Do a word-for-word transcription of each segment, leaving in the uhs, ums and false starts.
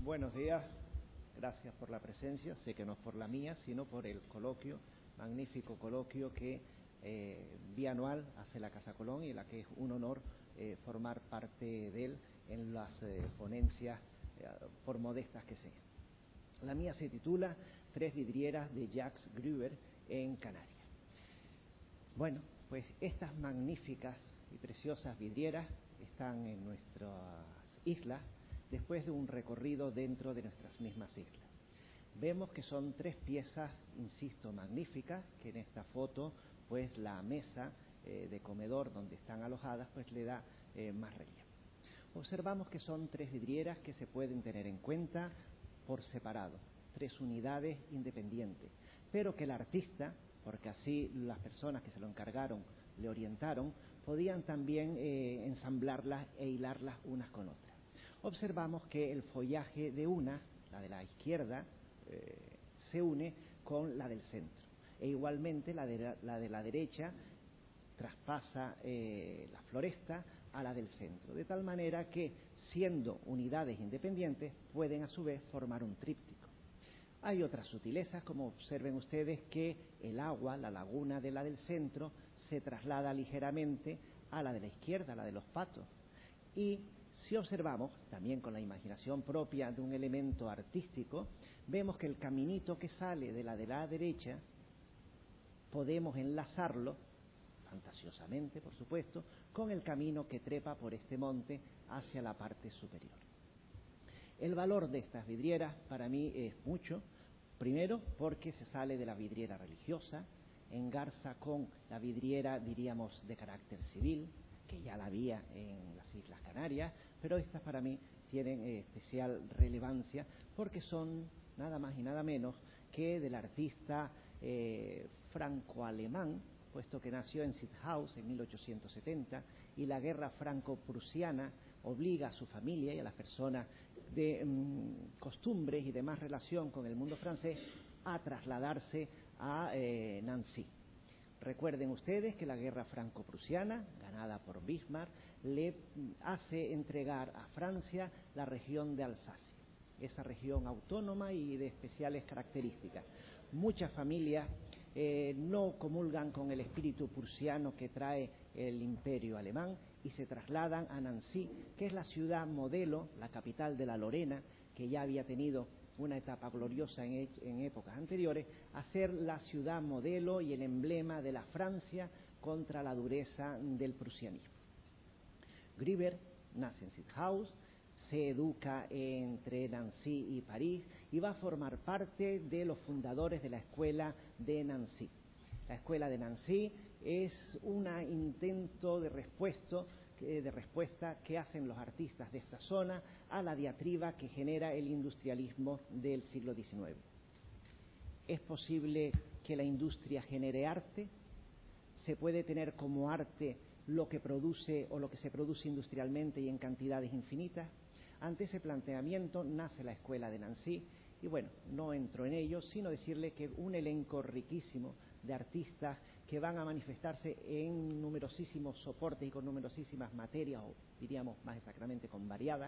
Buenos días, gracias por la presencia, sé que no es por la mía, sino por el coloquio, magnífico coloquio que eh, bianual hace la Casa Colón y en la que es un honor eh, formar parte de él en las eh, ponencias, eh, por modestas que sean. La mía se titula Tres vidrieras de Jacques Gruber en Canarias. Bueno, pues estas magníficas y preciosas vidrieras están en nuestras islas después de un recorrido dentro de nuestras mismas islas. Vemos que son tres piezas, insisto, magníficas, que en esta foto pues la mesa eh, de comedor donde están alojadas pues le da eh, más relieve. Observamos que son tres vidrieras que se pueden tener en cuenta por separado, tres unidades independientes, pero que el artista, porque así las personas que se lo encargaron le orientaron, podían también eh, ensamblarlas e hilarlas unas con otras. Observamos que el follaje de una, la de la izquierda, eh, se une con la del centro, e igualmente la de la, la, de la derecha traspasa eh, la floresta a la del centro, de tal manera que, siendo unidades independientes, pueden a su vez formar un tríptico. Hay otras sutilezas, como observen ustedes que el agua, la laguna de la del centro, se traslada ligeramente a la de la izquierda, a la de los patos. Y si observamos, también con la imaginación propia de un elemento artístico, vemos que el caminito que sale de la de la derecha, podemos enlazarlo, fantasiosamente por supuesto, con el camino que trepa por este monte hacia la parte superior. El valor de estas vidrieras para mí es mucho, primero porque se sale de la vidriera religiosa, engarza con la vidriera, diríamos, de carácter civil, que ya la había en las Islas Canarias, pero estas para mí tienen eh, especial relevancia porque son nada más y nada menos que del artista eh, franco-alemán, puesto que nació en Sithaus en mil ochocientos setenta, y la guerra franco-prusiana obliga a su familia y a las personas de mmm, costumbres y de más relación con el mundo francés a trasladarse a eh, Nancy. Recuerden ustedes que la guerra franco-prusiana, ganada por Bismarck, le hace entregar a Francia la región de Alsacia, esa región autónoma y de especiales características. Muchas familias eh, no comulgan con el espíritu prusiano que trae el imperio alemán y se trasladan a Nancy, que es la ciudad modelo, la capital de la Lorena, que ya había tenido una etapa gloriosa en, en épocas anteriores, a ser la ciudad modelo y el emblema de la Francia contra la dureza del prusianismo. Gruber nace en Sithaus, se educa entre Nancy y París y va a formar parte de los fundadores de la escuela de Nancy. La escuela de Nancy es un intento de respuesta, de respuesta que hacen los artistas de esta zona a la diatriba que genera el industrialismo del siglo diecinueve. ¿Es posible que la industria genere arte? ¿Se puede tener como arte lo que produce o lo que se produce industrialmente y en cantidades infinitas? Ante ese planteamiento nace la escuela de Nancy y bueno, no entro en ello, sino decirle que un elenco riquísimo de artistas que van a manifestarse en numerosísimos soportes y con numerosísimas materias, o diríamos más exactamente con variadas,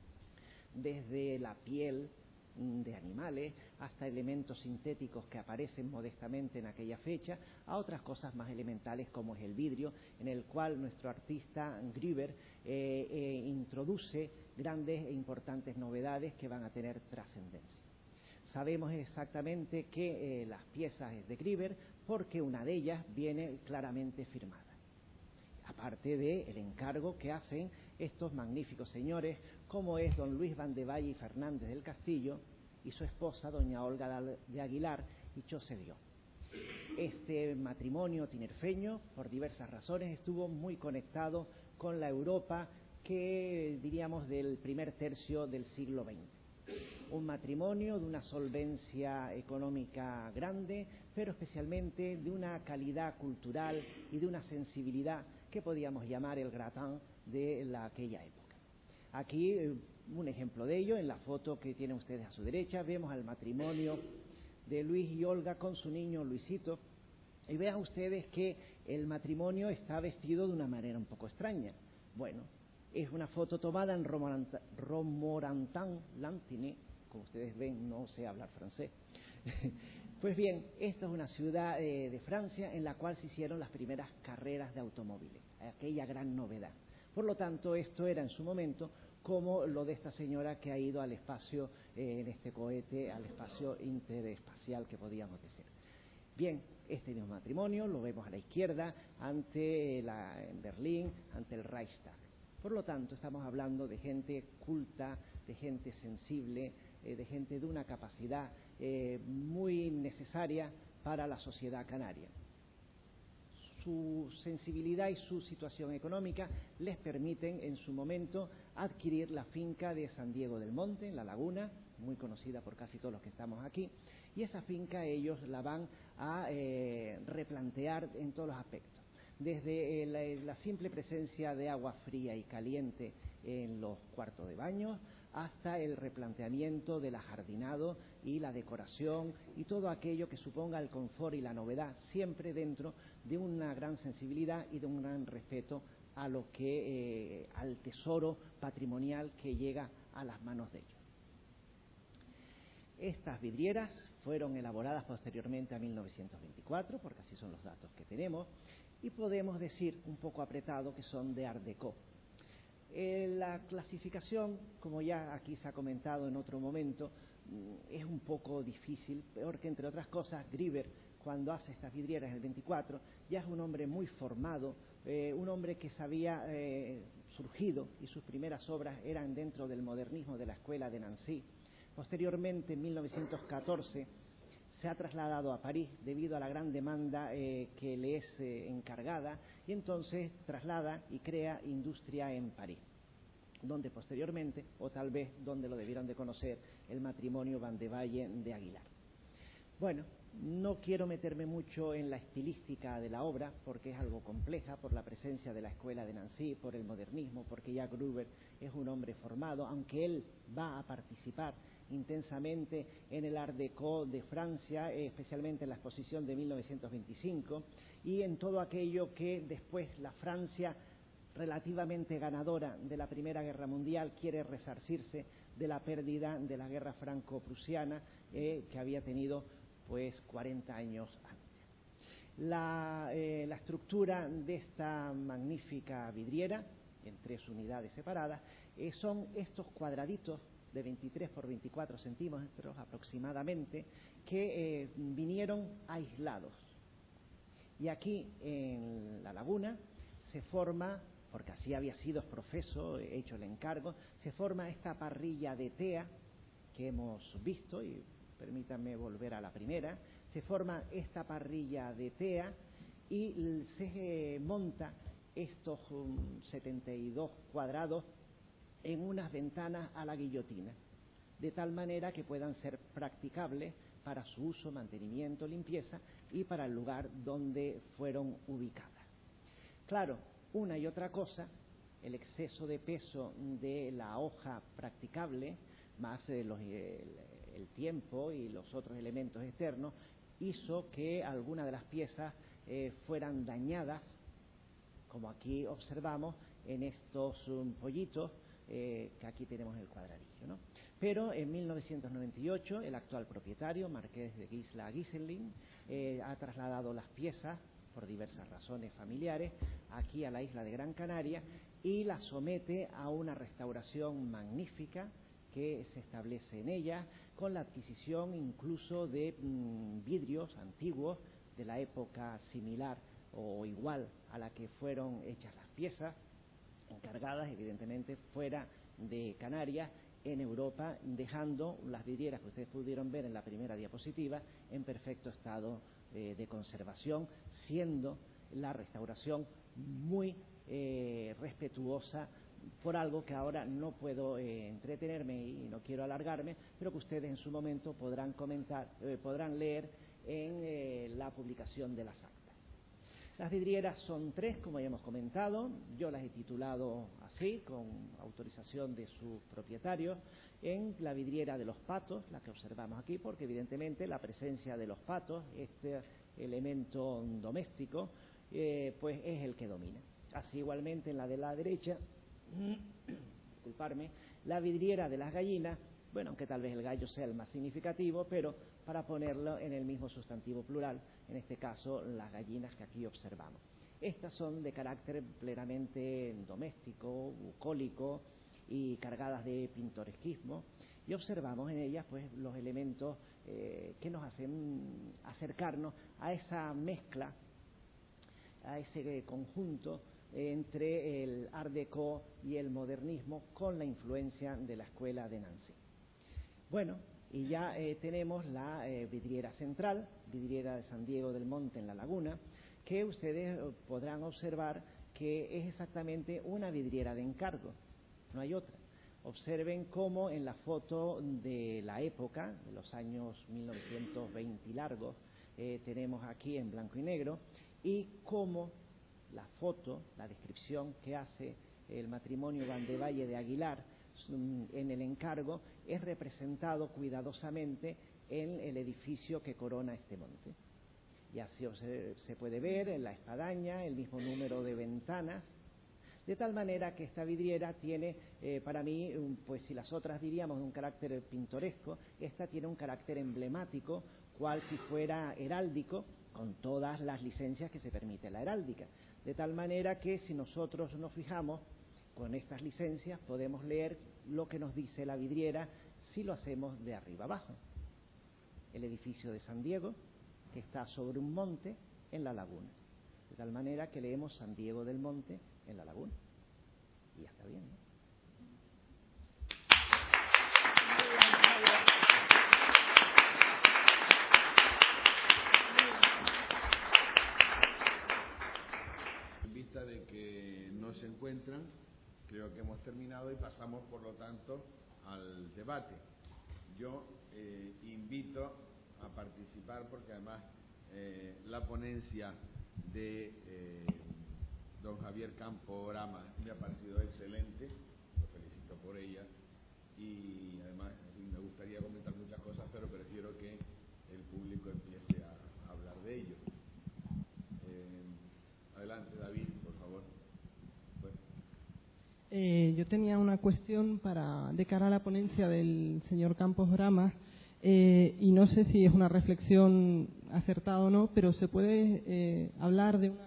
desde la piel de animales hasta elementos sintéticos que aparecen modestamente en aquella fecha, a otras cosas más elementales como es el vidrio, en el cual nuestro artista Gruber eh, eh, introduce grandes e importantes novedades que van a tener trascendencia. Sabemos exactamente que eh, las piezas es de Gruber porque una de ellas viene claramente firmada, aparte del encargo que hacen estos magníficos señores, como es don Luis Van de Valle y Fernández del Castillo y su esposa, doña Olga de Aguilar y Chosedió. Este matrimonio tinerfeño, por diversas razones, estuvo muy conectado con la Europa que diríamos del primer tercio del siglo veinte. Un matrimonio de una solvencia económica grande, pero especialmente de una calidad cultural y de una sensibilidad que podíamos llamar el gratin de la, aquella época. Aquí un ejemplo de ello, en la foto que tienen ustedes a su derecha, vemos al matrimonio de Luis y Olga con su niño Luisito, y vean ustedes que el matrimonio está vestido de una manera un poco extraña. Bueno, Es una foto tomada en Romorantin-Lanthenay, como ustedes ven, no sé hablar francés. Pues bien, esta es una ciudad eh, de Francia en la cual se hicieron las primeras carreras de automóviles, aquella gran novedad. Por lo tanto, esto era en su momento como lo de esta señora que ha ido al espacio, eh, en este cohete, al espacio interespacial, que podíamos decir. Bien, este mismo matrimonio lo vemos a la izquierda, ante la, en Berlín, ante el Reichstag. Por lo tanto, estamos hablando de gente culta, de gente sensible, eh, de gente de una capacidad eh, muy necesaria para la sociedad canaria. Su sensibilidad y su situación económica les permiten en su momento adquirir la finca de San Diego del Monte, en La Laguna, muy conocida por casi todos los que estamos aquí, y esa finca ellos la van a eh, replantear en todos los aspectos. Desde la, la simple presencia de agua fría y caliente en los cuartos de baño, hasta el replanteamiento del ajardinado y la decoración y todo aquello que suponga el confort y la novedad, siempre dentro de una gran sensibilidad y de un gran respeto a lo que, eh, al tesoro patrimonial que llega a las manos de ellos. Estas vidrieras fueron elaboradas posteriormente a mil novecientos veinticuatro, porque así son los datos que tenemos, y podemos decir, un poco apretado, que son de Art Deco. Eh, la clasificación, como ya aquí se ha comentado en otro momento, es un poco difícil, porque entre otras cosas, Gruber, cuando hace estas vidrieras en el veinticuatro, ya es un hombre muy formado, eh, un hombre que se había eh, surgido, y sus primeras obras eran dentro del modernismo de la escuela de Nancy. Posteriormente, en mil novecientos catorce, se ha trasladado a París debido a la gran demanda eh, que le es eh, encargada, y entonces traslada y crea industria en París, donde posteriormente, o tal vez donde lo debieron de conocer, el matrimonio Van de Valle de Aguilar. Bueno, no quiero meterme mucho en la estilística de la obra, porque es algo compleja, por la presencia de la escuela de Nancy, por el modernismo, porque ya Gruber es un hombre formado, aunque él va a participar intensamente en el Art Deco de Francia, eh, especialmente en la exposición de mil novecientos veinticinco, y en todo aquello que después la Francia, relativamente ganadora de la Primera Guerra Mundial, quiere resarcirse de la pérdida de la guerra franco-prusiana eh, que había tenido pues cuarenta años antes. La, eh, la estructura de esta magnífica vidriera, en tres unidades separadas, eh, son estos cuadraditos de veintitrés por veinticuatro centímetros aproximadamente, que eh, vinieron aislados. Y aquí en La Laguna se forma, porque así había sido profeso, hecho el encargo, se forma esta parrilla de tea que hemos visto, y permítanme volver a la primera, se forma esta parrilla de tea y se eh, monta estos um, setenta y dos cuadrados en unas ventanas a la guillotina, de tal manera que puedan ser practicables para su uso, mantenimiento, limpieza y para el lugar donde fueron ubicadas. Claro, una y otra cosa, el exceso de peso de la hoja practicable, más eh, los, el, el tiempo y los otros elementos externos, hizo que algunas de las piezas eh, fueran dañadas, como aquí observamos en estos um, pollitos, eh, que aquí tenemos el cuadradillo, ¿no? Pero en mil novecientos noventa y ocho el actual propietario, marqués de Gisela-Giselin, eh, ha trasladado las piezas, por diversas razones familiares, aquí a la isla de Gran Canaria, y las somete a una restauración magnífica que se establece en ella, con la adquisición incluso de mmm, vidrios antiguos de la época similar o igual a la que fueron hechas las piezas, encargadas evidentemente fuera de Canarias, en Europa, dejando las vidrieras que ustedes pudieron ver en la primera diapositiva en perfecto estado eh, de conservación, siendo la restauración muy eh, respetuosa por algo que ahora no puedo eh, entretenerme y no quiero alargarme, pero que ustedes en su momento podrán comentar, eh, podrán leer en eh, la publicación de las actas. Las vidrieras son tres, como ya hemos comentado. Yo las he titulado así, con autorización de sus propietarios, en la vidriera de los patos, la que observamos aquí, porque evidentemente la presencia de los patos, este elemento doméstico, eh, pues es el que domina. Así igualmente en la de la derecha, disculparme, la vidriera de las gallinas, bueno, aunque tal vez el gallo sea el más significativo, pero para ponerlo en el mismo sustantivo plural, en este caso las gallinas que aquí observamos. Estas son de carácter plenamente doméstico, bucólico y cargadas de pintoresquismo, y observamos en ellas pues los elementos eh, que nos hacen acercarnos a esa mezcla, a ese conjunto entre el Art Deco y el modernismo con la influencia de la escuela de Nancy. Bueno, y ya eh, tenemos la eh, vidriera central, vidriera de San Diego del Monte en La Laguna, que ustedes podrán observar que es exactamente una vidriera de encargo, no hay otra. Observen cómo en la foto de la época, de los años mil novecientos veinte largos, eh, tenemos aquí en blanco y negro, y cómo la foto, la descripción que hace el matrimonio Vandevalle de Aguilar en el encargo es representado cuidadosamente en el edificio que corona este monte. Y así se, se puede ver en la espadaña el mismo número de ventanas, de tal manera que esta vidriera tiene, eh, para mí, un, pues si las otras diríamos un carácter pintoresco, esta tiene un carácter emblemático, cual si fuera heráldico, con todas las licencias que se permite la heráldica. De tal manera que si nosotros nos fijamos con estas licencias, podemos leer lo que nos dice la vidriera si lo hacemos de arriba abajo. El edificio de San Diego, que está sobre un monte en La Laguna. De tal manera que leemos San Diego del Monte en La Laguna. Y ya está bien, ¿no? En vista de que no se encuentran, creo que hemos terminado y pasamos, por lo tanto, al debate. Yo eh, invito a participar porque además eh, la ponencia de eh, don Javier Campo Brama me ha parecido excelente, lo felicito por ella, y además me gustaría comentar muchas cosas, pero prefiero que el público empiece a, a hablar de ello. Eh, adelante, David, por favor. Bueno. Eh, yo tenía una cuestión para de cara a la ponencia del señor Campos Brama, eh, y no sé si es una reflexión acertada o no, pero se puede eh, hablar de una...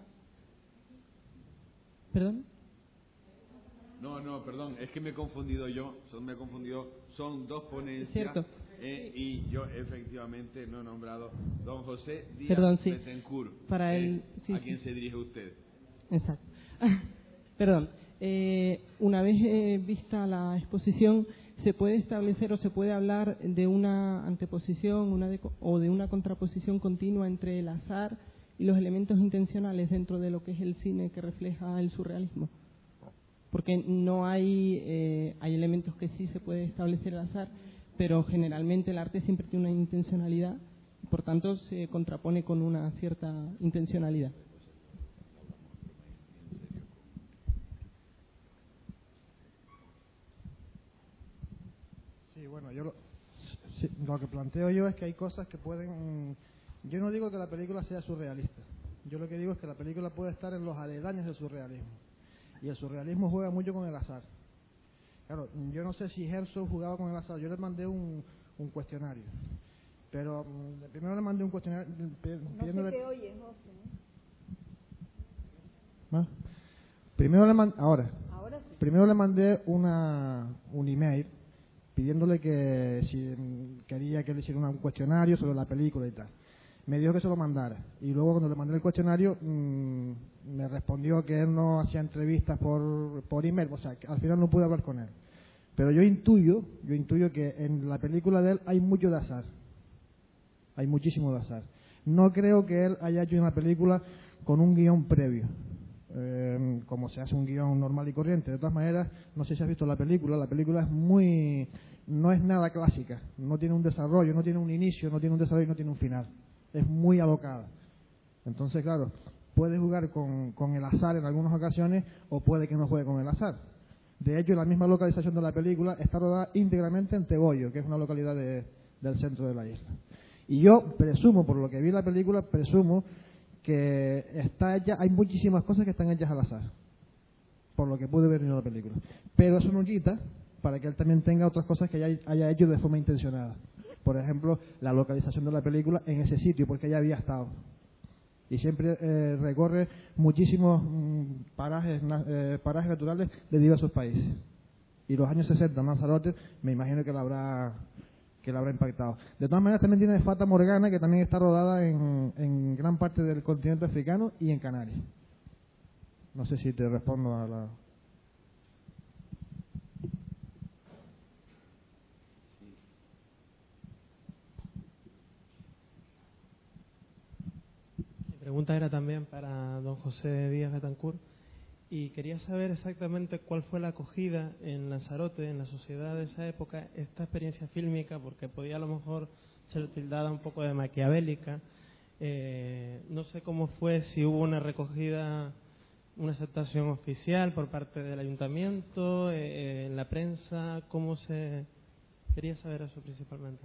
¿Perdón? No, no, perdón, es que me he confundido yo, son, me he confundido, son dos ponencias. Cierto. Eh, y yo efectivamente no he nombrado don José Díaz Perdón, sí. Betancourt, Para eh, el, sí, a sí. quien se dirige usted. Exacto. Perdón. Eh, una vez eh, vista la exposición, ¿se puede establecer o se puede hablar de una anteposición una de, o de una contraposición continua entre el azar y los elementos intencionales dentro de lo que es el cine que refleja el surrealismo? Porque no hay, eh, hay elementos que sí se puede establecer el azar, pero generalmente el arte siempre tiene una intencionalidad y por tanto se contrapone con una cierta intencionalidad. Sí, bueno, yo lo, sí, lo que planteo yo es que hay cosas que pueden... Yo no digo que la película sea surrealista, yo lo que digo es que la película puede estar en los aledaños del surrealismo. Y el surrealismo juega mucho con el azar. Claro, yo no sé si Herzog jugaba con el azar. Yo le mandé un, un cuestionario. Pero um, primero le mandé un cuestionario pidiéndole... No se te oye, José. ¿Ah? Primero le mandé... Ahora. Ahora sí. Primero le mandé una, un email pidiéndole que si quería que le hiciera un cuestionario sobre la película y tal. Me dijo que se lo mandara. Y luego cuando le mandé el cuestionario... Mmm, me respondió que él no hacía entrevistas por, por email, o sea, que al final no pude hablar con él. Pero yo intuyo, yo intuyo que en la película de él hay mucho de azar. Hay muchísimo de azar. No creo que él haya hecho una película con un guión previo, eh, como se hace un guión normal y corriente. De todas maneras, no sé si has visto la película, la película es muy... no es nada clásica, no tiene un desarrollo, no tiene un inicio, no tiene un desarrollo, no tiene un final. Es muy alocada. Entonces, claro... puede jugar con, con el azar en algunas ocasiones o puede que no juegue con el azar. De hecho, la misma localización de la película está rodada íntegramente en Tegollo, que es una localidad de, del centro de la isla. Y yo presumo, por lo que vi la película, presumo que está hecha, hay muchísimas cosas que están hechas al azar. por lo que pude ver en la película. Pero eso no quita para que él también tenga otras cosas que haya, haya hecho de forma intencionada. Por ejemplo, la localización de la película en ese sitio, porque ella había estado. Y siempre eh, recorre muchísimos mm, parajes, na, eh, parajes naturales de diversos países. Y los años sesenta en Lanzarote me imagino que la habrá que la habrá impactado. De todas maneras también tiene Fata Morgana, que también está rodada en, en gran parte del continente africano y en Canarias. No sé si te respondo a la... Mi pregunta era también para don José Díaz Betancourt y quería saber exactamente cuál fue la acogida en Lanzarote, en la sociedad de esa época, esta experiencia fílmica, porque podía a lo mejor ser tildada un poco de maquiavélica. Eh, no sé cómo fue, si hubo una recogida, una aceptación oficial por parte del ayuntamiento, eh, en la prensa, cómo se... Quería saber eso principalmente.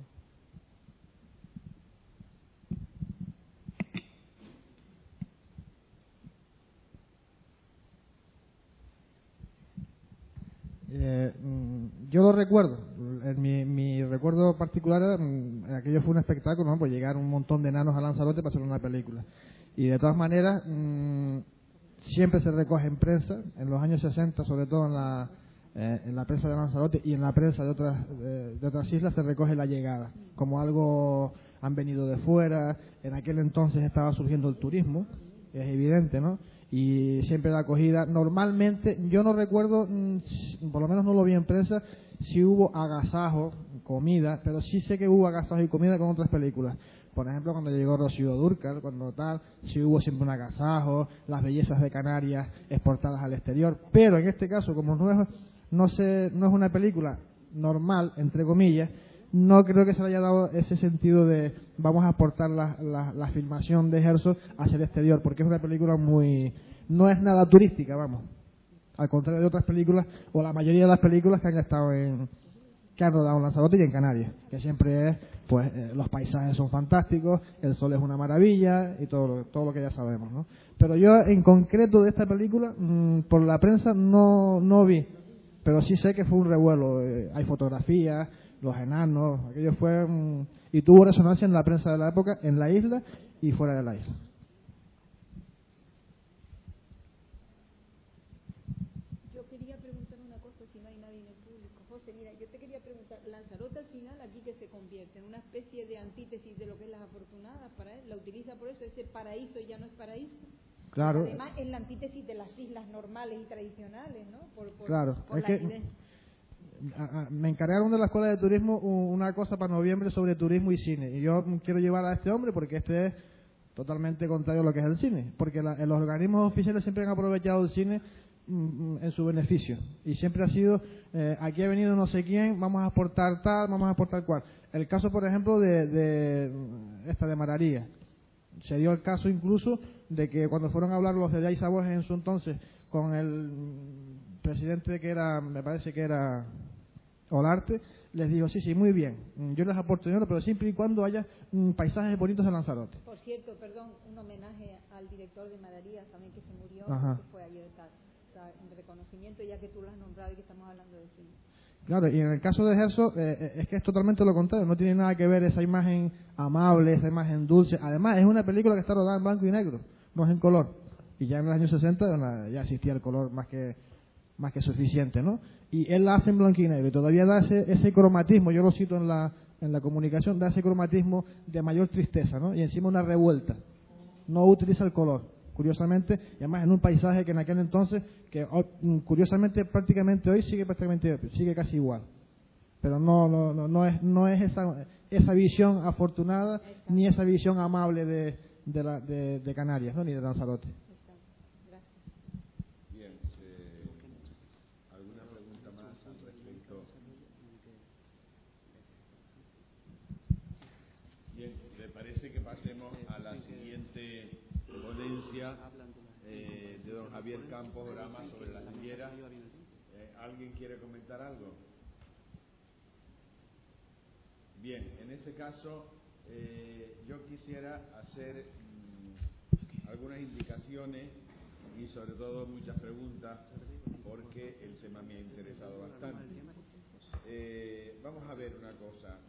Eh, yo lo recuerdo, en mi, mi recuerdo particular era, mm, aquello fue un espectáculo, ¿no? Pues llegar un montón de enanos a Lanzarote para hacer una película. Y de todas maneras, mmm, siempre se recoge en prensa, en los años sesenta, sobre todo en la, eh, en la prensa de Lanzarote y en la prensa de otras, eh, de otras islas, se recoge la llegada, como algo, han venido de fuera, en aquel entonces estaba surgiendo el turismo, es evidente, ¿no? Y siempre la acogida, normalmente, yo no recuerdo, mmm, por lo menos no lo vi en prensa, si hubo agasajo, comida, pero sí sé que hubo agasajo y comida con otras películas. Por ejemplo, cuando llegó Rocío Dúrcal, cuando tal, sí hubo siempre un agasajo, las bellezas de Canarias exportadas al exterior, pero en este caso, como no es, no se, no es una película normal, entre comillas, no creo que se le haya dado ese sentido de vamos a exportar la, la, la filmación de Herzog hacia el exterior, porque es una película muy... no es nada turística, vamos. Al contrario de otras películas, o la mayoría de las películas que han estado en... que han rodado en Lanzarote y en Canarias, que siempre es, pues, eh, los paisajes son fantásticos, el sol es una maravilla y todo lo, todo lo que ya sabemos, ¿no? Pero yo, en concreto, de esta película, mmm, por la prensa no, no vi, pero sí sé que fue un revuelo, eh, hay fotografías, los enanos, aquello fue... Um, y tuvo resonancia en la prensa de la época, en la isla y fuera de la isla. Yo quería preguntar una cosa, si no hay nadie en el público. José, mira, yo te quería preguntar, Lanzarote al final aquí que se convierte en una especie de antítesis de lo que es las afortunadas para él, la utiliza por eso, ese paraíso ya no es paraíso. Claro. Y además es la antítesis de las islas normales y tradicionales, ¿no? Por, por, claro, por es la que... idea. A, a, me encargaron de la Escuela de Turismo una cosa para noviembre sobre turismo y cine, y yo quiero llevar a este hombre porque este es totalmente contrario a lo que es el cine, porque la, los organismos oficiales siempre han aprovechado el cine mm, en su beneficio, y siempre ha sido eh, aquí ha venido no sé quién, vamos a aportar tal, vamos a aportar cual. El caso, por ejemplo, de, de esta de Mararía, se dio el caso incluso de que cuando fueron a hablar los de Yaiza Borges en su entonces con el presidente que era, me parece que era Olarte, les dijo, sí, sí, muy bien, yo les aporto dinero, pero siempre y cuando haya mm, paisajes bonitos en Lanzarote. Por cierto, perdón, un homenaje al director de Madarías también que se murió, Ajá. que fue ayer, tal, o sea, en reconocimiento ya que tú lo has nombrado y que estamos hablando de cine. Claro, y en el caso de Herzog eh, es que es totalmente lo contrario, no tiene nada que ver esa imagen amable, esa imagen dulce, además es una película que está rodada en blanco y negro, no es en color, y ya en los años sesenta ya existía el color más que más que suficiente, ¿no? Y él la hace en blanco y negro y todavía da ese, ese cromatismo, yo lo cito en la en la comunicación, da ese cromatismo de mayor tristeza, ¿no? Y encima una revuelta, no utiliza el color, curiosamente, y además en un paisaje que en aquel entonces, que curiosamente prácticamente hoy sigue prácticamente sigue casi igual, pero no no no, no es no es esa esa visión afortunada ni esa visión amable de de, la, de, de Canarias, ¿no? Ni de Lanzarote. Bien, eh, ¿alguna pregunta más al respecto? Bien, ¿le parece que pasemos a la siguiente ponencia eh, de don Javier Campos Grama sobre las higueras? Eh, ¿Alguien quiere comentar algo? Bien, en ese caso eh, yo quisiera hacer mmm, algunas indicaciones y sobre todo muchas preguntas porque el tema me ha interesado bastante. Eh, vamos a ver una cosa.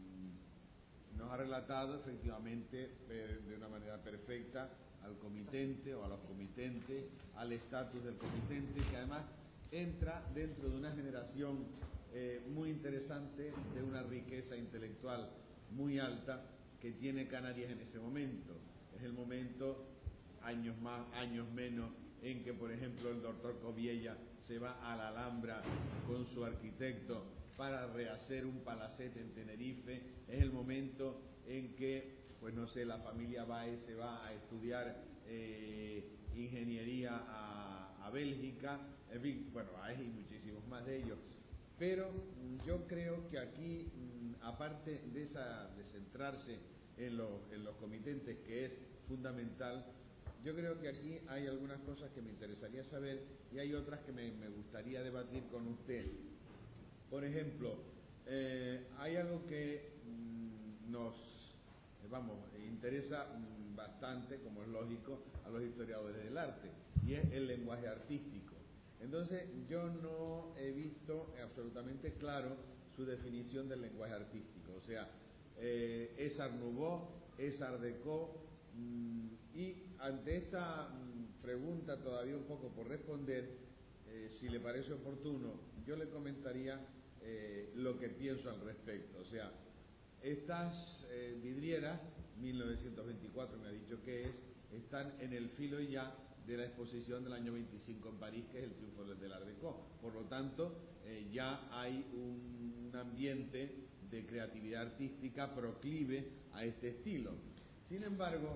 Nos ha relatado efectivamente de una manera perfecta al comitente o a los comitentes, al estatus del comitente, que además entra dentro de una generación eh, muy interesante, de una riqueza intelectual muy alta que tiene Canarias en ese momento. Es el momento, años más, años menos, en que, por ejemplo, el doctor Coviella se va a la Alhambra con su arquitecto para rehacer un palacete en Tenerife. Es el momento en que, pues no sé, la familia Baez se va a estudiar eh, ingeniería a, a Bélgica, en fin, bueno, hay muchísimos más de ellos. Pero yo creo que aquí, aparte de, esa, de centrarse en los, en los comitentes, que es fundamental, yo creo que aquí hay algunas cosas que me interesaría saber y hay otras que me, me gustaría debatir con usted. Por ejemplo, eh, hay algo que mmm, nos, eh, vamos, interesa mmm, bastante, como es lógico, a los historiadores del arte, y es el lenguaje artístico. Entonces, yo no he visto absolutamente claro su definición del lenguaje artístico. O sea, eh, es Art Nouveau, es Art Deco, mmm, y ante esta mmm, pregunta todavía un poco por responder, eh, si le parece oportuno, yo le comentaría eh, lo que pienso al respecto. O sea, estas eh, vidrieras, mil novecientos veinticuatro me ha dicho que es, están en el filo ya de la exposición del año veinticinco en París, que es el triunfo del Art Deco. Por lo tanto, eh, ya hay un, un ambiente de creatividad artística proclive a este estilo. Sin embargo,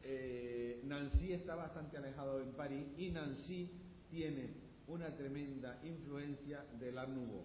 eh, Nancy está bastante alejado en París y Nancy tiene una tremenda influencia del Art Nouveau.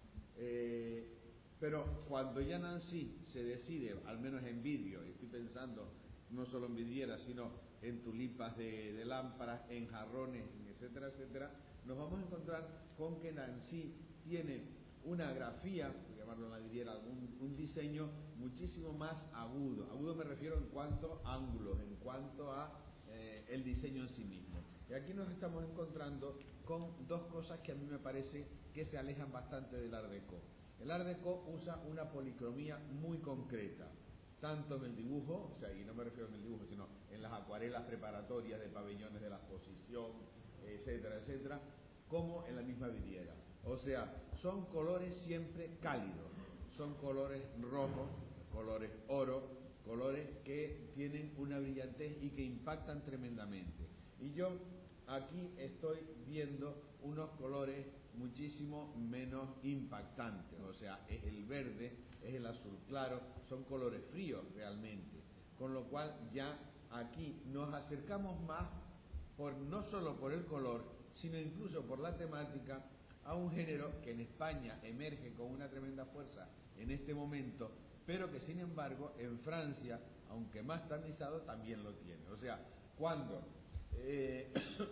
Eh, pero cuando ya Nancy se decide, al menos en vidrio, y estoy pensando no solo en vidrieras, sino en tulipas de, de lámparas, en jarrones, etcétera, etcétera, nos vamos a encontrar con que Nancy tiene una grafía, por llamarlo en la vidriera, un, un diseño muchísimo más agudo. Agudo me refiero en cuanto a ángulos, en cuanto a eh, el diseño en sí mismo. Y aquí nos estamos encontrando con dos cosas que a mí me parece que se alejan bastante del Art Deco. El Art Deco usa una policromía muy concreta, tanto en el dibujo, o sea, y no me refiero en el dibujo, sino en las acuarelas preparatorias de pabellones de la exposición, etcétera, etcétera, como en la misma vidriera. O sea, son colores siempre cálidos, son colores rojos, colores oro, colores que tienen una brillantez y que impactan tremendamente. Y yo aquí estoy viendo unos colores muchísimo menos impactantes, o sea, es el verde, es el azul claro, son colores fríos realmente, con lo cual ya aquí nos acercamos más, por, no solo por el color, sino incluso por la temática, a un género que en España emerge con una tremenda fuerza en este momento, pero que sin embargo en Francia, aunque más tamizado, también lo tiene. O sea, cuando eh,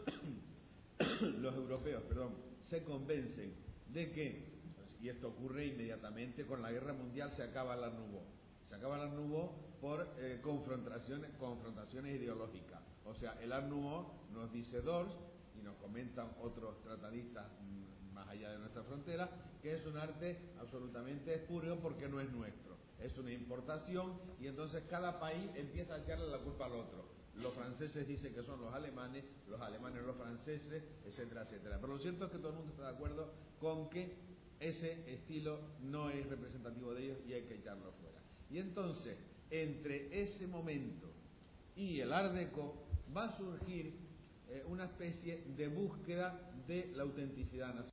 los europeos, perdón, se convencen de que, y esto ocurre inmediatamente con la guerra mundial, se acaba el Art Nouveau. Se acaba el Art Nouveau por eh, confrontaciones, confrontaciones ideológicas. O sea, el Art Nouveau, nos dice Dors, y nos comentan otros tratadistas mmm, más allá de nuestra frontera, que es un arte absolutamente espurio porque no es nuestro. Es una importación y entonces cada país empieza a echarle la culpa al otro. Los franceses dicen que son los alemanes, los alemanes los franceses, etcétera, etcétera. Pero lo cierto es que todo el mundo está de acuerdo con que ese estilo no es representativo de ellos y hay que echarlo fuera. Y entonces, entre ese momento y el Art Deco va a surgir eh, una especie de búsqueda de la autenticidad nacional.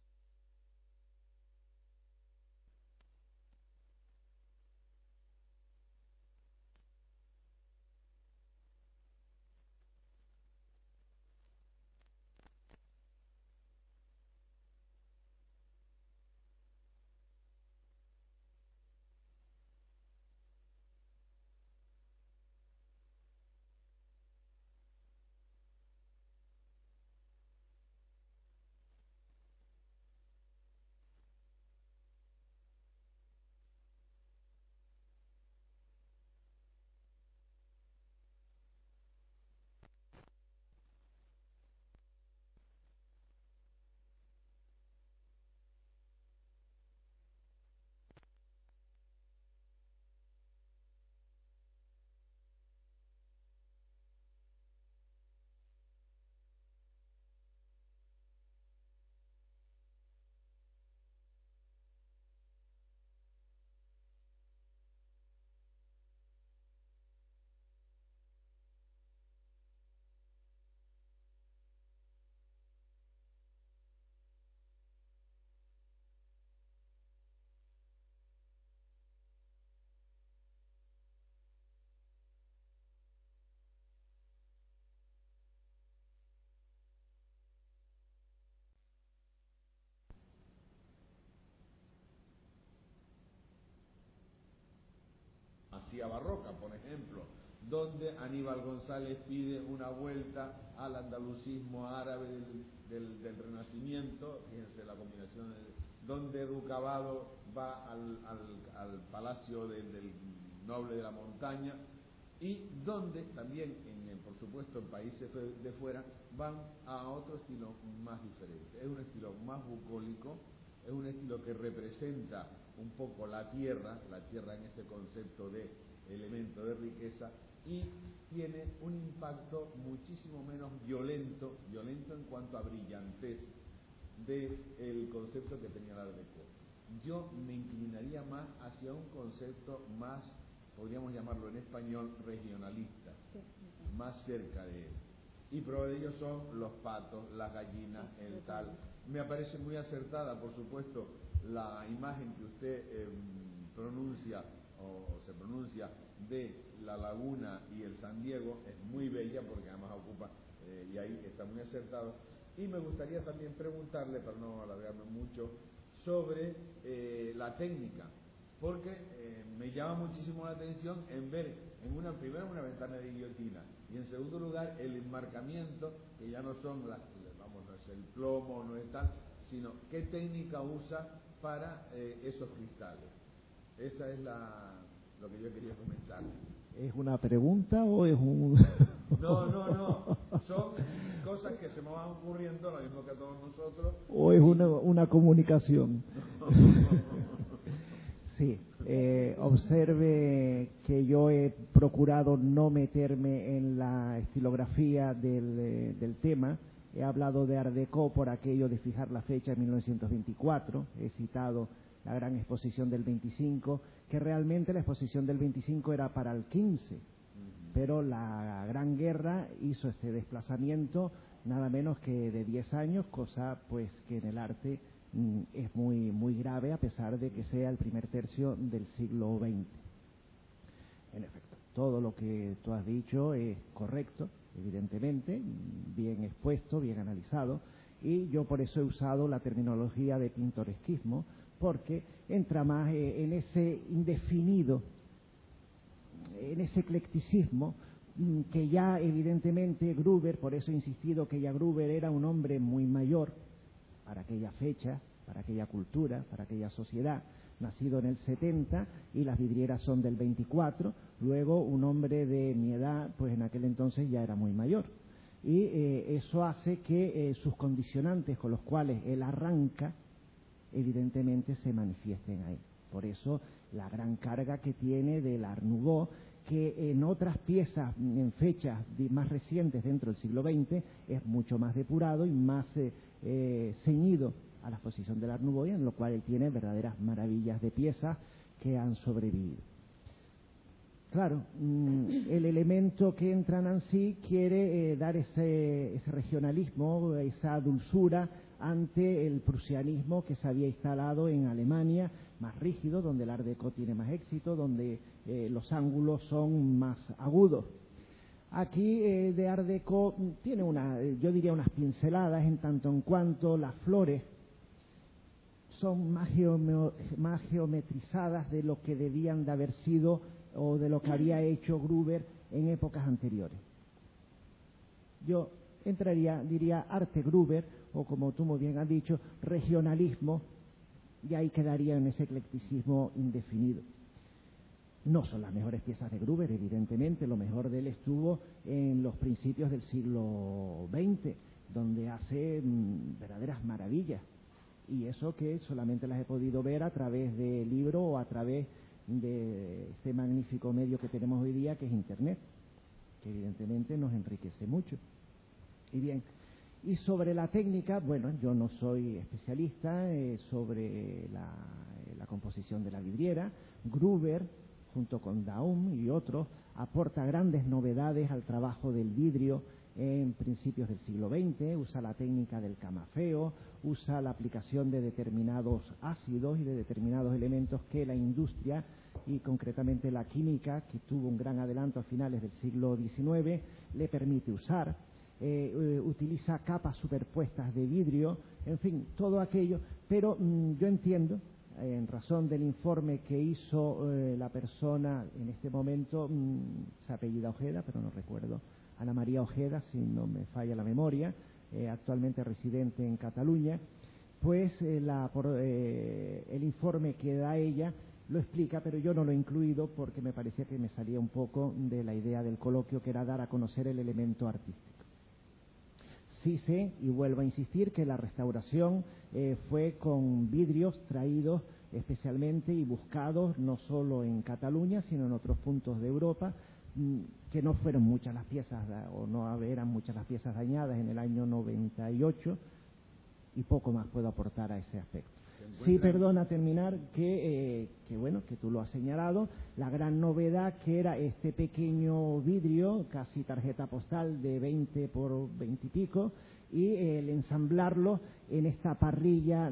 filosofía barroca, por ejemplo, donde Aníbal González pide una vuelta al andalucismo árabe del, del, del Renacimiento, fíjense la combinación, de, donde Rucabado va al, al, al palacio de, del noble de la montaña, y donde también, en, por supuesto, en países de fuera, van a otro estilo más diferente. Es un estilo más bucólico, es un estilo que representa un poco la tierra, la tierra en ese concepto de elemento de riqueza, y tiene un impacto muchísimo menos violento, violento en cuanto a brillantez del concepto que tenía el Art Deco. Yo me inclinaría más hacia un concepto más, podríamos llamarlo en español, regionalista, sí, sí. Más cerca de él. Y prueba de ello son los patos, las gallinas, sí, el tal. Me parece muy acertada, por supuesto, la imagen que usted eh, pronuncia o se pronuncia de la laguna y el San Diego, es muy bella porque además ocupa, eh, y ahí está muy acertado. Y me gustaría también preguntarle, para no alargarme mucho, sobre eh, la técnica, porque eh, me llama muchísimo la atención en ver, en una primero una ventana de guillotina, y en segundo lugar el enmarcamiento, que ya no son las, vamos, no es el plomo, no es tal, sino qué técnica usa para eh, esos cristales. Esa es la, lo que yo quería comentar. ¿Es una pregunta o es un...? No, no, no. Son cosas que se me van ocurriendo, lo mismo que a todos nosotros. ¿O es una, una comunicación? Sí. Eh, observe que yo he procurado no meterme en la estilografía del, eh, del tema. He hablado de Art Deco por aquello de fijar la fecha en mil novecientos veinticuatro. He citado la gran exposición del veinticinco, que realmente la exposición del veinticinco era para el quince, pero la Gran Guerra hizo este desplazamiento nada menos que de diez años, cosa pues que en el arte mm, es muy, muy grave a pesar de que sea el primer tercio del siglo veinte. En efecto, todo lo que tú has dicho es correcto, evidentemente, bien expuesto, bien analizado, y yo por eso he usado la terminología de pintoresquismo, porque entra más eh, en ese indefinido, en ese eclecticismo mm, que ya evidentemente Gruber, por eso he insistido que ya Gruber era un hombre muy mayor para aquella fecha, para aquella cultura, para aquella sociedad, nacido en el setenta y las vidrieras son del veinticuatro, luego un hombre de mi edad, pues en aquel entonces ya era muy mayor. Y eh, eso hace que eh, sus condicionantes con los cuales él arranca, evidentemente se manifiesten ahí. Por eso la gran carga que tiene del Art Nouveau, que en otras piezas, en fechas más recientes dentro del siglo veinte, es mucho más depurado y más eh, eh, ceñido a la exposición del Art Nouveau, en lo cual él tiene verdaderas maravillas de piezas que han sobrevivido. Claro, el elemento que entra Nancy quiere eh, dar ese, ese regionalismo, esa dulzura ante el prusianismo que se había instalado en Alemania, más rígido, donde el Art Deco tiene más éxito, donde eh, los ángulos son más agudos. Aquí eh, de Art Deco tiene una, yo diría unas pinceladas en tanto en cuanto las flores son más, geome, más geometrizadas de lo que debían de haber sido o de lo que había hecho Gruber en épocas anteriores. Yo entraría, diría, arte Gruber, o como tú muy bien has dicho, regionalismo, y ahí quedaría en ese eclecticismo indefinido. No son las mejores piezas de Gruber, evidentemente, lo mejor de él estuvo en los principios del siglo veinte, donde hace mmm, verdaderas maravillas, y eso que solamente las he podido ver a través de libro o a través de este magnífico medio que tenemos hoy día, que es Internet, que evidentemente nos enriquece mucho. Y bien, y sobre la técnica, bueno, yo no soy especialista eh, sobre la, eh, la composición de la vidriera. Gruber, junto con Daum y otros, aporta grandes novedades al trabajo del vidrio en principios del siglo veinte, usa la técnica del camafeo, usa la aplicación de determinados ácidos y de determinados elementos que la industria y concretamente la química, que tuvo un gran adelanto a finales del siglo diecinueve, le permite usar. Eh, eh, utiliza capas superpuestas de vidrio, en fin, todo aquello, pero mmm, yo entiendo, en razón del informe que hizo eh, la persona en este momento, mmm, se apellida Ojeda, pero no recuerdo, Ana María Ojeda, si no me falla la memoria, eh, actualmente residente en Cataluña, pues eh, la, por, eh, el informe que da ella lo explica, pero yo no lo he incluido porque me parecía que me salía un poco de la idea del coloquio, que era dar a conocer el elemento artístico. Sí sé, y vuelvo a insistir, que la restauración eh, fue con vidrios traídos especialmente y buscados no solo en Cataluña, sino en otros puntos de Europa, mmm, que no fueron muchas las piezas, o no eran muchas las piezas dañadas en el año noventa y ocho, y poco más puedo aportar a ese aspecto. Sí, perdona terminar, que, eh, que bueno, que tú lo has señalado, la gran novedad que era este pequeño vidrio, casi tarjeta postal de veinte por veinte y pico, y eh, el ensamblarlo en esta parrilla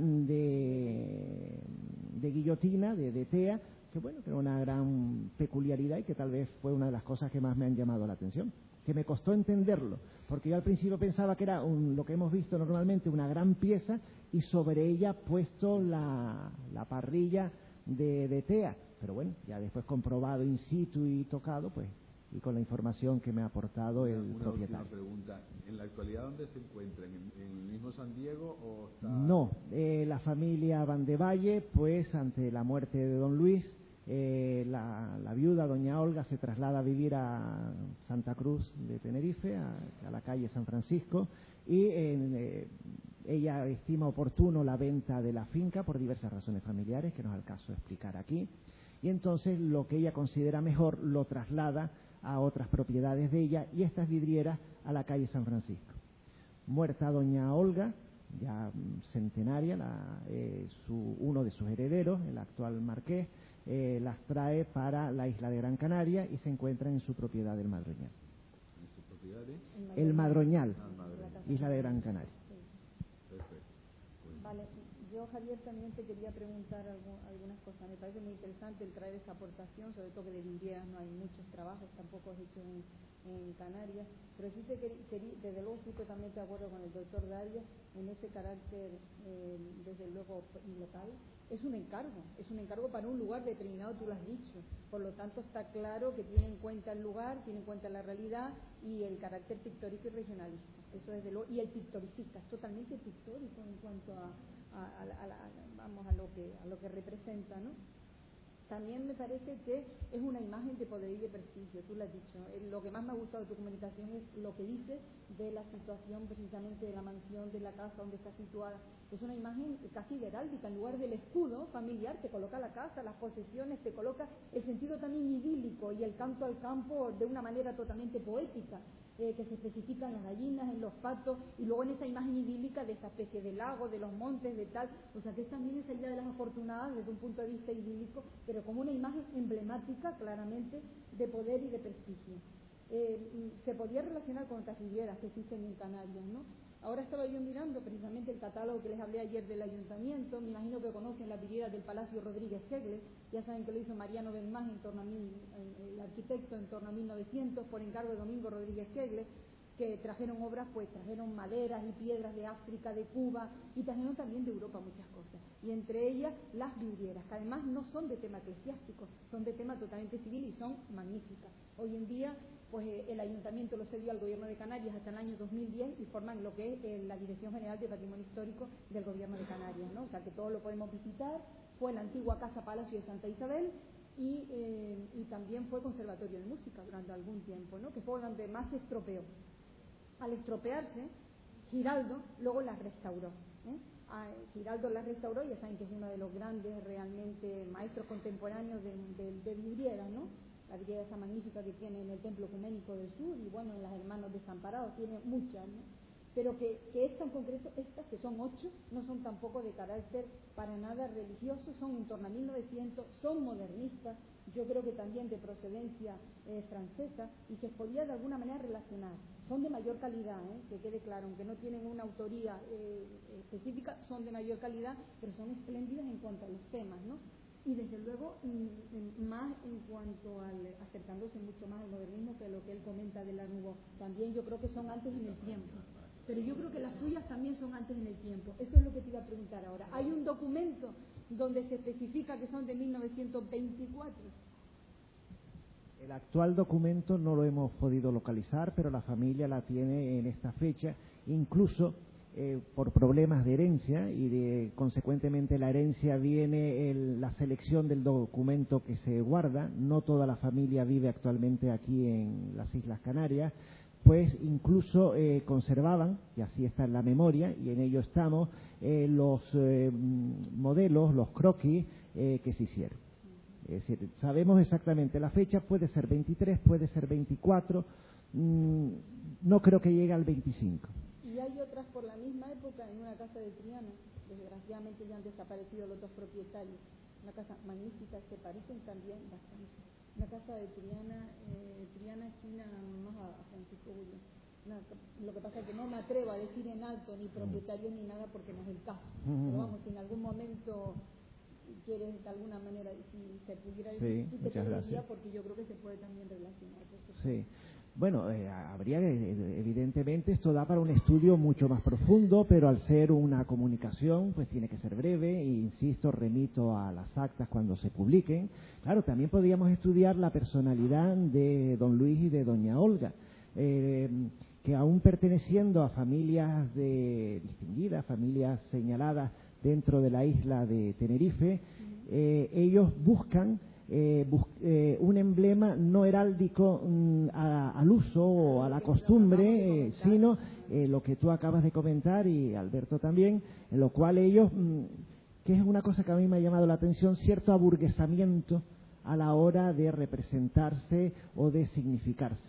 de, de guillotina, de, de tea, que bueno, que era una gran peculiaridad y que tal vez fue una de las cosas que más me han llamado la atención, que me costó entenderlo, porque yo al principio pensaba que era un, lo que hemos visto normalmente, una gran pieza, y sobre ella puesto la, la parrilla de, de tea, pero bueno, ya después comprobado in situ y tocado, pues, y con la información que me ha aportado el una propietario. Última pregunta, ¿en la actualidad dónde se encuentra? ¿En, en el mismo San Diego o está...? No, eh, la familia Van de Valle, pues ante la muerte de don Luis, eh, la, la viuda, doña Olga, se traslada a vivir a Santa Cruz de Tenerife, a, a la calle San Francisco, y eh, ella estima oportuno la venta de la finca por diversas razones familiares, que no es el caso de explicar aquí, y entonces lo que ella considera mejor lo traslada a otras propiedades de ella, y estas vidrieras a la calle San Francisco. Muerta doña Olga, ya centenaria, la, eh, su, uno de sus herederos, el actual marqués, eh, las trae para la isla de Gran Canaria y se encuentran en su propiedad del Madroñal. ¿En su propiedad de? El Madroñal, Ah, Madroñal. isla de Gran Canaria. Sí. Perfecto. Pues, Vale, yo Javier también te quería preguntar algo, algunas cosas. Me parece muy interesante el traer esa aportación, sobre todo que de vidrieras no hay muchos trabajos, tampoco has hecho en, en Canarias, pero sí te quería, quería, desde luego estoy totalmente de acuerdo con el doctor Darias en ese carácter, eh, desde luego local. Es un encargo, es un encargo para un lugar determinado, tú lo has dicho, por lo tanto está claro que tiene en cuenta el lugar, tiene en cuenta la realidad y el carácter pictórico y regionalista, eso desde luego, y el pictoricista, es totalmente pictórico en cuanto a, a, a, a, a, vamos, a lo que, a lo que representa, ¿no? También me parece que es una imagen de poder y de prestigio, tú lo has dicho. Lo que más me ha gustado de tu comunicación es lo que dices de la situación precisamente de la mansión, de la casa donde está situada. Es una imagen casi de heráldica, en lugar del escudo familiar te coloca la casa, las posesiones, te coloca el sentido también idílico y el canto al campo de una manera totalmente poética. Eh, que se especifica en las gallinas, en los patos, y luego en esa imagen idílica de esa especie de lago, de los montes, de tal, o sea que es también esa idea de las afortunadas desde un punto de vista idílico, pero como una imagen emblemática claramente de poder y de prestigio. Eh, se podía relacionar con otras vidrieras que existen en Canarias, ¿no? Ahora estaba yo mirando precisamente el catálogo que les hablé ayer del ayuntamiento, me imagino que conocen las vidrieras del Palacio Rodríguez Segles, ya saben que lo hizo Mariano Benmás en torno a mil, el arquitecto en torno a mil novecientos por encargo de Domingo Rodríguez Segles, que trajeron obras, pues trajeron maderas y piedras de África, de Cuba, y trajeron también de Europa muchas cosas, y entre ellas las vidrieras, que además no son de tema eclesiástico, son de tema totalmente civil y son magníficas. Hoy en día pues el ayuntamiento lo cedió al gobierno de Canarias hasta el año dos mil diez y forman lo que es eh, la Dirección General de Patrimonio Histórico del gobierno de Canarias, ¿no? O sea que todo lo podemos visitar. Fue la antigua Casa Palacio de Santa Isabel y, eh, y también fue Conservatorio de Música durante algún tiempo, ¿no? Que fue donde más se estropeó. Al estropearse, Giraldo luego las restauró, ¿eh? A Giraldo las restauró, ya saben que es uno de los grandes realmente maestros contemporáneos de, de, de vidriera, ¿no? La vidriera esa magnífica que tiene en el Templo Ecuménico del Sur y bueno, en las Hermanos Desamparados, tiene muchas, ¿no? Pero que, que esta en concreto, estas que son ocho, no son tampoco de carácter para nada religioso, son en torno a mil novecientos, son modernistas, yo creo que también de procedencia eh, francesa, y se podía de alguna manera relacionar. Son de mayor calidad, ¿eh? Que quede claro, aunque no tienen una autoría eh, específica, son de mayor calidad, pero son espléndidas en cuanto a los temas, ¿no? Y desde luego más en cuanto al acercándose mucho más al modernismo que lo que él comenta de la Nouveau. También yo creo que son antes en el tiempo, pero yo creo que las suyas también son antes en el tiempo. Eso es lo que te iba a preguntar ahora. Hay un documento donde se especifica que son de mil novecientos veinticuatro. El actual documento no lo hemos podido localizar, pero la familia la tiene en esta fecha, incluso eh, por problemas de herencia, y de consecuentemente la herencia viene el, la selección del documento que se guarda. No toda la familia vive actualmente aquí en las Islas Canarias, pues incluso eh, conservaban, y así está en la memoria, y en ello estamos, eh, los eh, modelos, los croquis eh, que se hicieron. Es decir, sabemos exactamente la fecha, puede ser veintitrés, puede ser veinticuatro, mmm, no creo que llegue al veinticinco. Y hay otras por la misma época en una casa de Triana, desgraciadamente ya han desaparecido los dos propietarios, una casa magnífica, se parecen también bastante. Una casa de Triana, eh, Triana esquina más a, a Francisco Julio. Una, lo que pasa es que no me atrevo a decir en alto ni propietario ni nada porque no es el caso. Uh-huh. Pero vamos, si en algún momento quieres de alguna manera, si se pudiera decir, sí, sí te pediría porque yo creo que se puede también relacionar. Sí. Bueno, eh, habría, evidentemente, esto da para un estudio mucho más profundo, pero al ser una comunicación, pues tiene que ser breve, e insisto, remito a las actas cuando se publiquen. Claro, también podríamos estudiar la personalidad de don Luis y de doña Olga, eh, que aún perteneciendo a familias de, distinguidas, familias señaladas dentro de la isla de Tenerife, eh, ellos buscan Eh, bus eh, un emblema no heráldico mm, a, al uso o a la costumbre, eh, sino eh, lo que tú acabas de comentar, y Alberto también, en lo cual ellos, mm, que es una cosa que a mí me ha llamado la atención, cierto aburguesamiento a la hora de representarse o de significarse.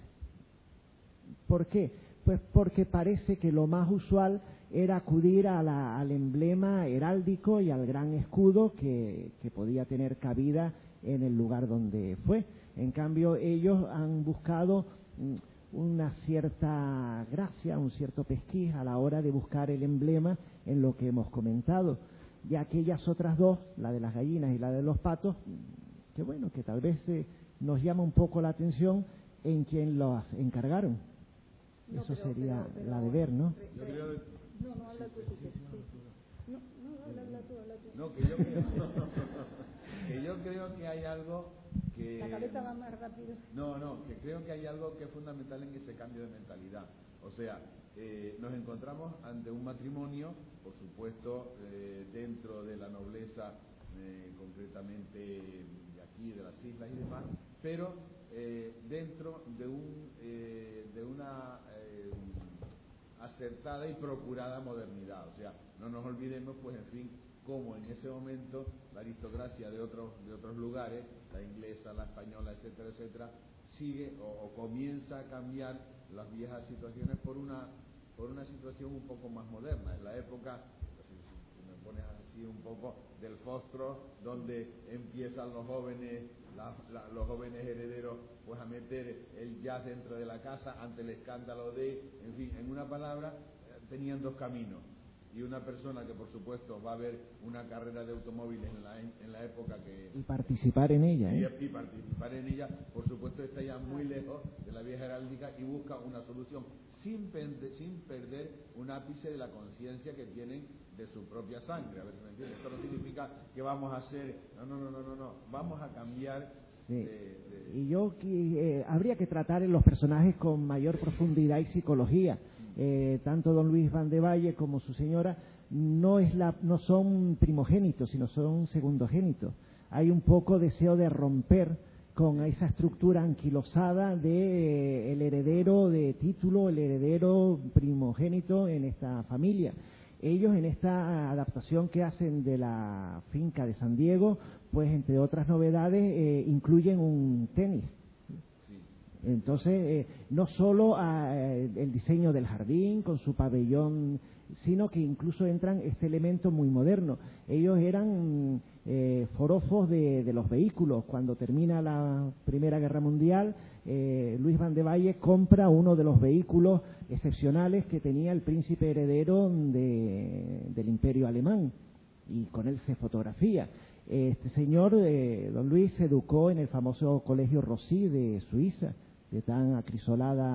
¿Por qué? Pues porque parece que lo más usual era acudir a la, al emblema heráldico y al gran escudo que, que podía tener cabida en el lugar donde fue. En cambio, ellos han buscado una cierta gracia, un cierto pesquis a la hora de buscar el emblema en lo que hemos comentado. Y aquellas otras dos, la de las gallinas y la de los patos, que bueno, que tal vez eh, nos llama un poco la atención en quien los encargaron. No, Eso pero, sería pero, pero, la de ver, ¿no? Yo creo... No, no, habla tú, sí, sí, sí. No, no, habla, habla tú, habla tú. No, que yo creo... que yo creo que hay algo que... La cabeza va más rápido. No, no, que creo que hay algo que es fundamental en ese cambio de mentalidad. O sea, eh, nos encontramos ante un matrimonio, por supuesto, eh, dentro de la nobleza, eh, concretamente de aquí, de las islas y demás, pero eh, dentro de, un, eh, de una eh, acertada y procurada modernidad. O sea, no nos olvidemos, pues, en fin, como en ese momento la aristocracia de otros de otros lugares, la inglesa, la española, etcétera, etcétera, sigue o, o comienza a cambiar las viejas situaciones por una por una situación un poco más moderna. En la época, si, si me pones así un poco, del fostro, donde empiezan los jóvenes la, la, los jóvenes herederos pues a meter el jazz dentro de la casa ante el escándalo de, en fin, en una palabra, tenían dos caminos. Y una persona que, por supuesto, va a ver una carrera de automóviles en la, en la época que... Y participar en ella, ¿eh? Y, y participar en ella, por supuesto, está ya muy lejos de la vieja heráldica y busca una solución sin, pende, sin perder un ápice de la conciencia que tienen de su propia sangre. A ver si me entiendes. Esto no significa que vamos a hacer... No, no, no, no, no, no. Vamos a cambiar... Sí. De, de... Y yo eh, habría que tratar en los personajes con mayor profundidad y psicología. Eh, tanto don Luis Van de Valle como su señora no es la no son primogénitos, sino son segundogénitos. Hay un poco deseo de romper con esa estructura anquilosada de eh, el heredero de título, el heredero primogénito en esta familia. Ellos, en esta adaptación que hacen de la finca de San Diego, pues entre otras novedades eh, incluyen un tenis. Entonces, eh, no solo eh, el diseño del jardín con su pabellón, sino que incluso entran este elemento muy moderno. Ellos eran eh, forofos de, de los vehículos. Cuando termina la Primera Guerra Mundial, eh, Luis Van de Valle compra uno de los vehículos excepcionales que tenía el príncipe heredero de, del Imperio Alemán, y con él se fotografía. Este señor, eh, don Luis, se educó en el famoso Colegio Rossi de Suiza, de tan acrisolada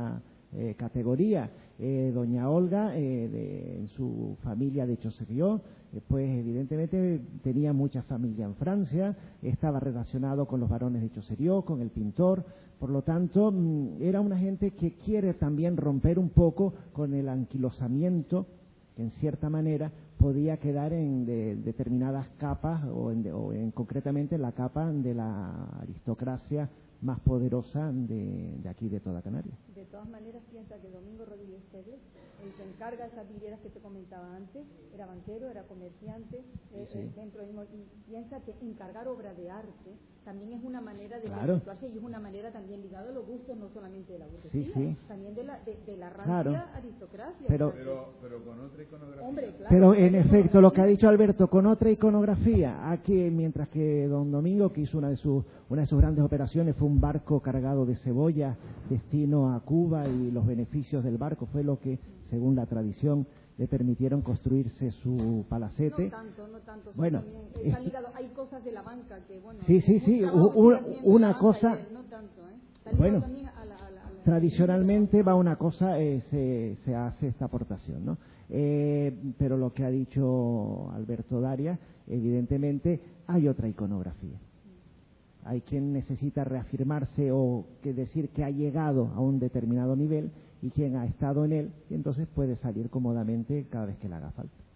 eh, categoría. Eh, doña Olga, eh, de, en su familia de Chocerío, eh, pues evidentemente tenía mucha familia en Francia, estaba relacionado con los varones de Chocerío, con el pintor, por lo tanto mmm, era una gente que quiere también romper un poco con el anquilosamiento que en cierta manera podía quedar en de, determinadas capas o, en, o en concretamente la capa de la aristocracia más poderosa de, de aquí de toda Canarias. De todas maneras, piensa que Domingo Rodríguez Pérez, el que encarga esas vidrieras que te comentaba antes, era banquero, era comerciante, eh, sí. eh, dentro mismo, y piensa que encargar obra de arte también es una manera de claro. perpetuarse y es una manera también ligada a los gustos no solamente de la burguesía, sí, sí. también de la, de, de la rancia claro. aristocracia. Pero, pero, pero con otra iconografía. Hombre, claro, pero en efecto, lo que ha dicho Alberto, con otra iconografía, aquí, mientras que don Domingo, que hizo una de sus una de sus grandes operaciones, fue un barco cargado de cebolla, destino a Cuba, y los beneficios del barco fue lo que, según la tradición, le permitieron construirse su palacete. No tanto, no tanto. Bueno, también está ligado, hay cosas de la banca que, bueno... Sí, sí, sí, una, una cosa... No tanto, ¿eh? Está ligado bueno, también a la, a la, a la, tradicionalmente va una cosa, eh, se, se hace esta aportación, ¿no? Eh, pero lo que ha dicho Alberto Daria, evidentemente hay otra iconografía. Hay quien necesita reafirmarse o que decir que ha llegado a un determinado nivel y quien ha estado en él, y entonces puede salir cómodamente cada vez que le haga falta.